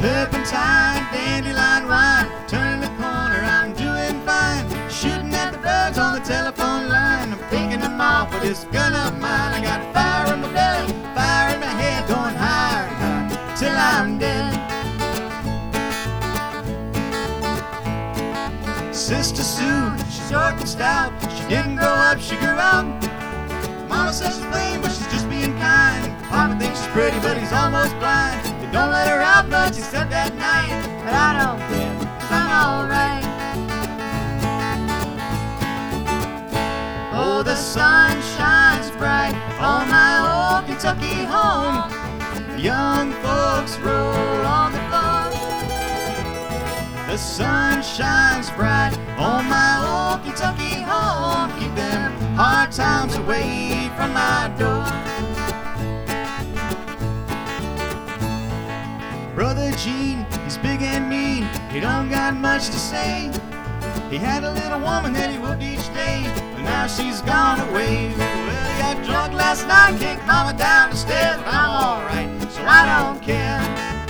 Turpentine, dandelion wine, turning the corner, I'm doing fine. Shooting at the birds on the telephone line, I'm picking them off with this gun of mine. I got fire in my belly, fire in my head, going higher and higher till I'm dead. Sister Sue, she's short and stout, she didn't grow up, she grew out. Mama says she's plain, but she's just being kind. Papa thinks she's pretty, but he's almost blind. They don't let her out much except at night, but I don't care, 'cause I'm alright. Oh, the sun shines bright on my old Kentucky home. The young folks roll on the floor. The sun shines bright on my old Kentucky home. Keep them hard times away from my door. Brother Gene, he's big and mean, he don't got much to say. He had a little woman that he whooped each day, but now she's gone away. Well, he got drunk last night, kicked mama down the stairs, but I'm alright, so I don't care.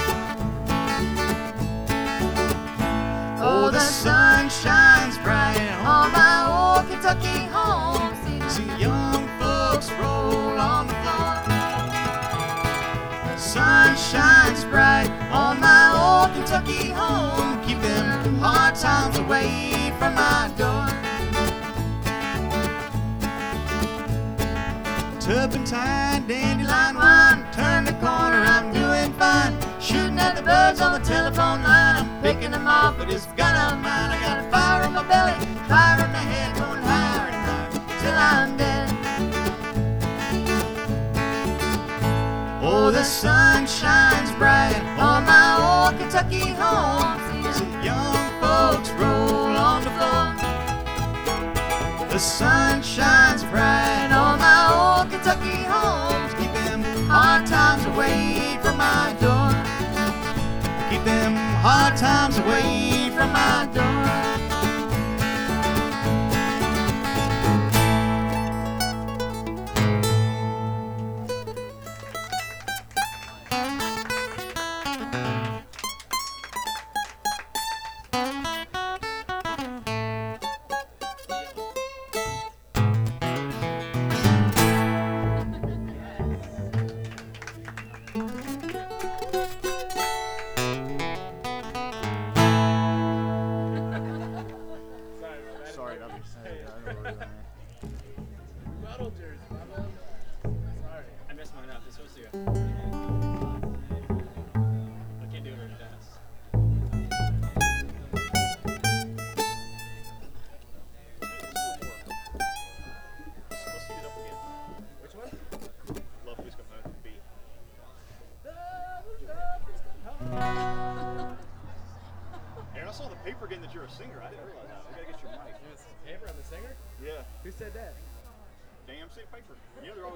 Oh, the sun shines bright on my old Kentucky home. See the young folks roll on the floor. The sun shines bright on my old Kentucky home. Keep them hard times away from my door. Turpentine, dandelion wine, turn the corner, I'm doing fine. Shooting at the birds on the telephone line, I'm picking them off with this gun of mine. I got a fire in my belly, fire in my head, going higher and higher till I'm dead. Oh, the sun shines bright on my old Kentucky home. See the young folks roll on the floor. The sun shines bright on my old Kentucky homes. Keep them hard times away from my door. Keep them hard times away from my door. Paper on the singer? Yeah. Who said that? Damn sick paper. Yeah, they're